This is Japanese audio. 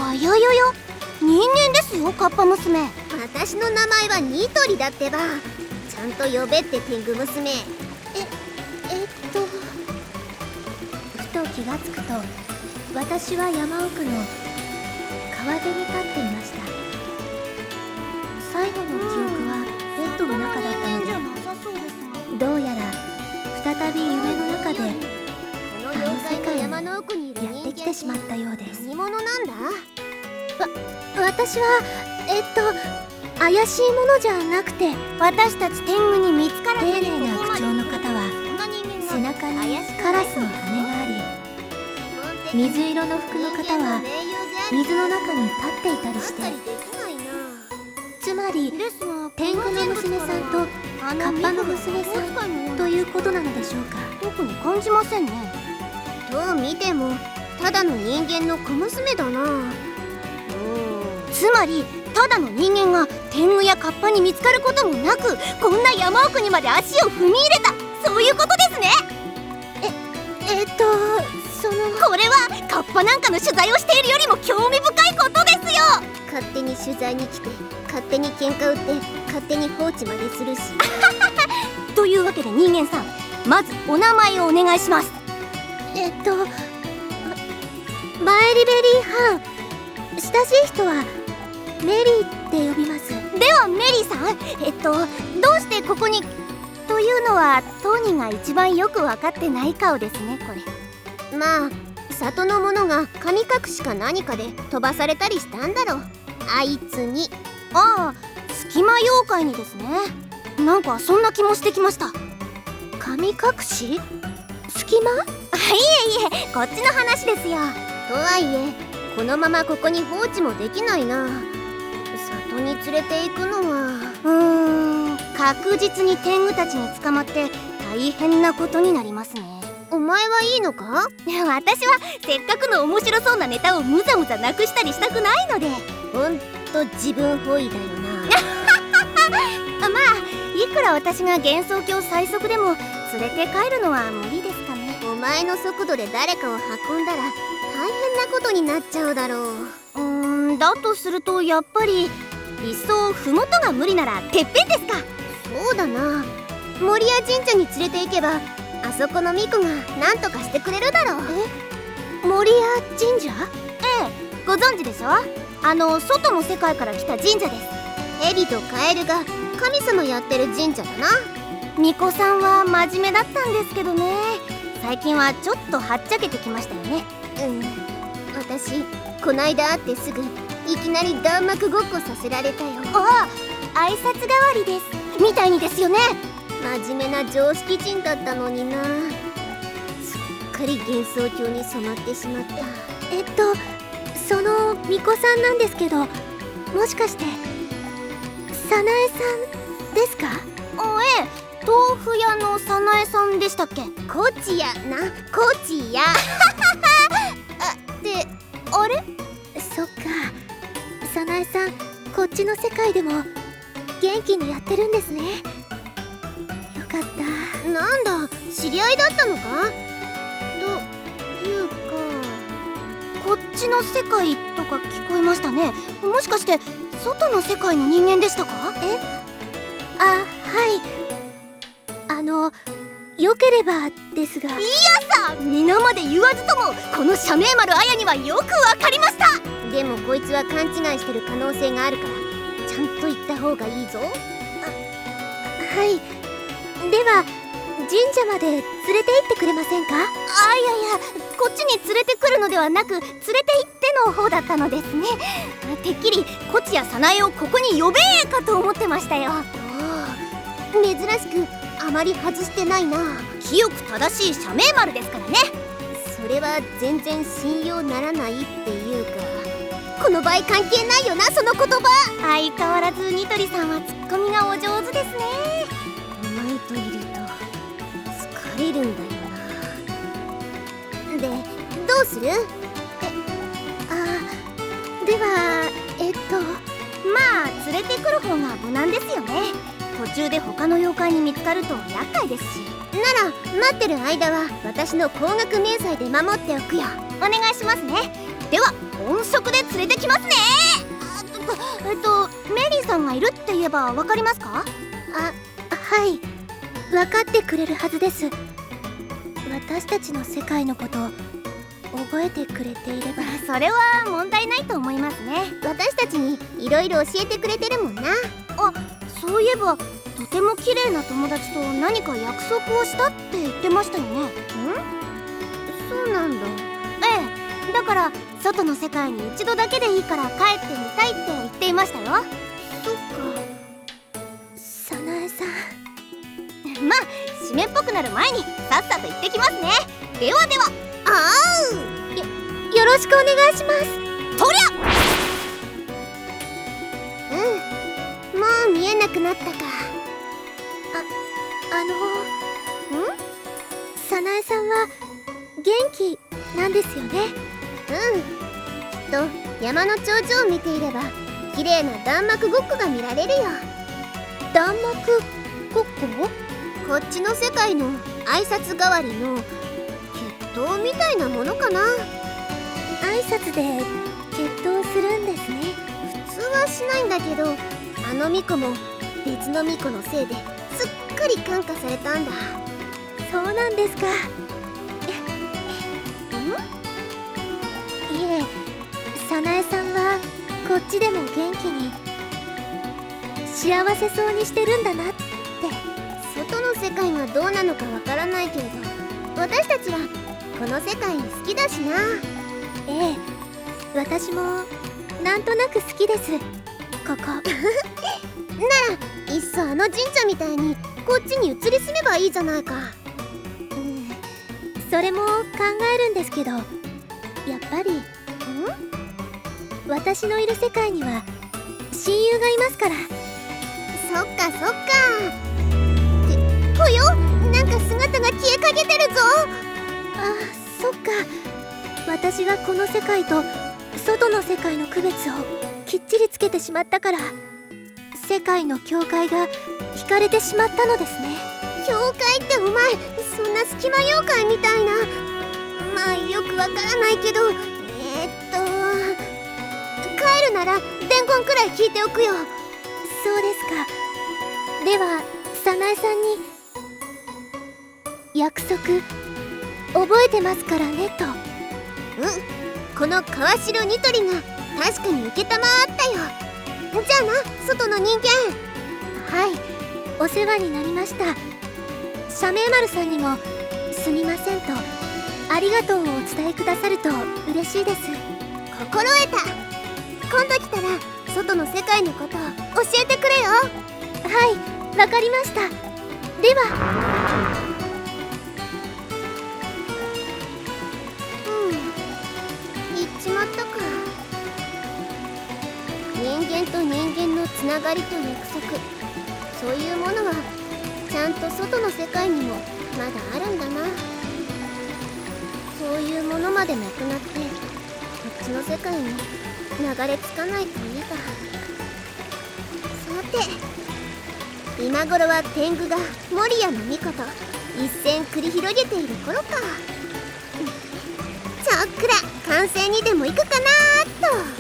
あややや、人間ですよ、カッパ娘。 私の名前はニトリだってば。ちゃんと呼べって天狗娘。 ふと気がつくと、私は山奥の川辺に立っていました。最後の記憶はベッドの中だったので、どうやら再び夢の中でこの妖怪が山の奥にいる人間やってきてしまったようです。 何者なんだ？ 私は怪しいものじゃなくて、 私たち天狗に見つからず丁に寧な口調の方は背中にカラスの羽があり、水色の服の方は水の中に立っていたりして、つまり天狗の娘さんとカッパの娘さんということなのでしょうか。 特に感じませんね。 どう見てもただの人間の小娘だな。 つまりただの人間が天狗やカッパに見つかることもなく、こんな山奥にまで足を踏み入れた、そういうことですね。これはカッパなんかの取材をしているよりも興味深いことですよ。 勝手に取材に来て、勝手に喧嘩売って、勝手に放置までするし。 というわけで人間さん、まずお名前をお願いします。 マエリベリー・ハン。親しい人はメリーって呼びます。 ではメリーさん、どうしてここにというのは当人が一番よく分かってない顔ですね、これ。 まあ里の者が神隠しか何かで飛ばされたりしたんだろう、あいつに。 ああ、隙間妖怪にですね。なんかそんな気もしてきました。 神隠し？隙間？ いえいえ、こっちの話ですよ。 とはいえこのままここに放置もできないな。里に連れて行くのは確実に天狗たちに捕まって大変なことになりますね。 お前はいいのか？ 私はせっかくの面白そうなネタをむざむざなくしたりしたくないので。 ほんと自分本位だよな。 まあいくら私が幻想郷最速でも連れて帰るのは無理ですかね。 お前の速度で誰かを運んだら大変なことになっちゃうだろう。 だとするとやっぱりいっそ麓が無理ならてっぺんですか。 そうだな、守谷神社に連れて行けばあそこの巫女が何とかしてくれるだろう。 守谷神社？ ええ、ご存知でしょ。外の世界から来た神社です。 ヘビとカエルが神様やってる神社だな。 巫女さんは真面目だったんですけどね、最近はちょっとはっちゃけてきましたよね。 私こないだ会ってすぐいきなり弾幕ごっこさせられたよ。 ああ、挨拶代わりですみたいにですよね。 真面目な常識人だったのにな。すっかり幻想郷に染まってしまった。 その巫女さんなんですけど、もしかして早苗さんですか？ ええ、豆腐屋の早苗さんでしたっけ。 コーチやな、コーチや。 で、あれ？ そっか、早苗さんこっちの世界でも元気にやってるんですね。よかった。 なんだ、知り合いだったのか？というか、 こっちの世界とか聞こえましたね。もしかして外の世界の人間でしたか？ はい。よければですが。 いやさ、皆まで言わずともこの社名丸綾にはよくわかりました。 でもこいつは勘違いしてる可能性があるからちゃんと言った方がいいぞ。 はい。では神社まで連れて行ってくれませんか？ いやこっちに連れてくるのではなく連れて行っての方だったのですね。てっきりコチや早苗をここに呼べーかと思ってましたよ。 珍しくあまり外してないな。 清く正しい社名丸ですからね。 それは全然信用ならないっていうか、この場合関係ないよな、その言葉。 相変わらずニトリさんはツッコミがお上手ですね。 お前といると疲れるんだよな。で、どうする？ ではまあ連れてくる方が無難ですよね。途中で他の妖怪に見つかると厄介ですし。 なら待ってる間は私の高額明細で守っておくよ。 お願いしますね。 では音速で連れてきますね。メリーさんがいるって言えばわかりますか？ はい、分かってくれるはずです。私たちの世界のこと覚えてくれていれば。 それは問題ないと思いますね。 私たちにいろいろ教えてくれてるもんな。 そういえばとても綺麗な友達と何か約束をしたって言ってましたよね。 そうなんだ。 ええ、だから外の世界に一度だけでいいから帰ってみたいって言っていましたよ。 そっか。 早苗さん、 まあ締めっぽくなる前にさっさと行ってきますね。ではでは。 よろしくお願いします。 とりゃ。 もう見えなくなったか。 早苗さんは元気なんですよね。 きっと山の頂上を見ていれば綺麗な弾幕ごっこが見られるよ。 弾幕ごっこ？ こっちの世界の挨拶代わりの決闘みたいなものかな。 挨拶で決闘するんですね。 普通はしないんだけど、あの巫女も別の巫女のせいですっかり感化されたんだ。 そうなんですか。いえ、早苗さんはこっちでも元気に幸せそうにしてるんだなって。 外の世界がどうなのかわからないけれど、私たちはこの世界好きだしな。 ええ、私もなんとなく好きです、ここ。 ならいっそあの神社みたいにこっちに移り住めばいいじゃないか。 それも考えるんですけど、やっぱり私のいる世界には親友がいますから。 そっかそっか。ってほよ、なんか姿が消えかけてるぞ。 そっか。私がこの世界と外の世界の区別をきっちりつけてしまったから、世界の境界が引かれてしまったのですね。 境界ってお前、そんな隙間妖怪みたいな。まあよくわからないけど、帰るなら伝言くらい聞いておくよ。 そうですか。では早苗さんに約束覚えてますからねと。 この川代ニトリが確かに承ったよ。じゃあな、外の人間。 はい、お世話になりました。社名丸さんにもすみませんとありがとうをお伝えくださると嬉しいです。 心得た。今度来たら外の世界のことを教えてくれよ。 はい、わかりました。では。 行っちまったか。人間と人間のつながりと約束、そういうものはちゃんと外の世界にもまだあるんだな。そういうものまでなくなってこっちの世界に流れ着かないといいが。さて、今頃は天狗が守谷の巫女と一戦繰り広げている頃か。ちょっくら観戦にでも行くかなーっと。